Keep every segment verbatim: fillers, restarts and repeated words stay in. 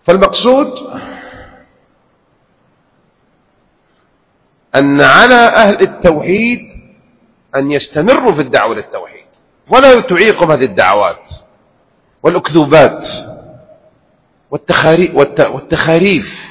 فالمقصود أن على أهل التوحيد أن يستمروا في الدعوة للتوحيد ولا تعيقهم هذه الدعوات والأكذوبات والتخاريف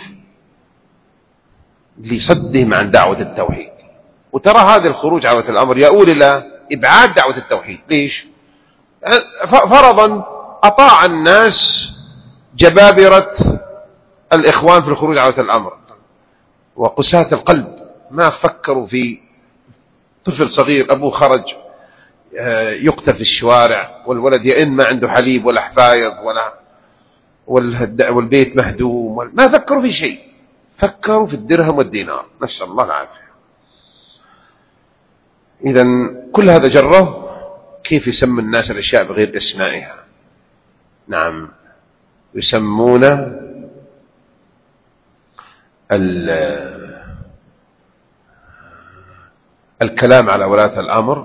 لصدهم عن دعوة التوحيد. وترى هذا الخروج عن الأمر يؤول إلى إبعاد دعوة التوحيد. ليش؟ فرضا أطاع الناس جبابرة الإخوان في الخروج عن الأمر وقساة القلب، ما فكروا في طفل صغير أبوه خرج يقتل في الشوارع والولد يئن ما عنده حليب ولا حفايض ولا والبيت مهدوم، ما فكروا في شيء، فكروا في الدرهم والدينار، نسأل الله العافية. إذن كل هذا جره كيف يسمى الناس الأشياء بغير اسمائها. نعم، يسمون الكلام على ولاة الأمر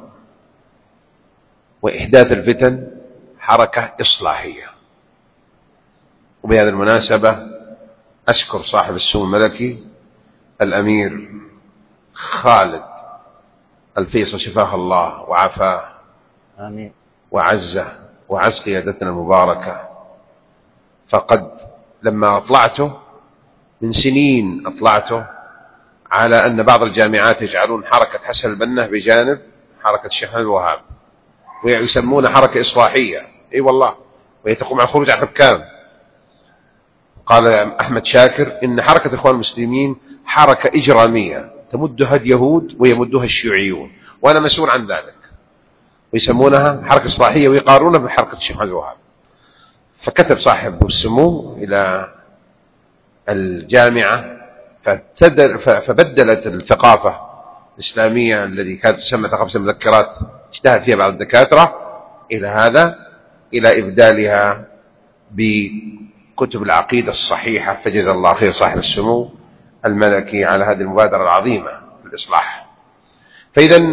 وإحداث الفتن حركة إصلاحية. وبهذه المناسبة أشكر صاحب السمو الملكي الأمير خالد الفيصل شفاه الله وعافاه آمين وعزه وعز قيادتنا المباركة. فقد لما أطلعته من سنين أطلعته على أن بعض الجامعات يجعلون حركة حسن البنا بجانب حركة الشيخ محمد الوهاب ويسمونها حركة إصلاحية. أي والله، وهي تقوم على الخروج على الحكام. قال أحمد شاكر إن حركة الإخوان المسلمين حركة إجرامية تمدها اليهود ويمدها الشيوعيون، وأنا مسؤول عن ذلك، ويسمونها حركة إصلاحية ويقارنونها بحركة الشيخ محمد الوهاب. فكتب صاحب السمو إلى الجامعة فبدلت الثقافة الإسلامية التي كانت تسمى ثقافة المذكرات اجتهد فيها بعض الدكاترة إلى هذا، إلى إبدالها بكتب العقيدة الصحيحة. فجزا الله خير صاحب السمو الملكي على هذه المبادرة العظيمة للإصلاح. فإذا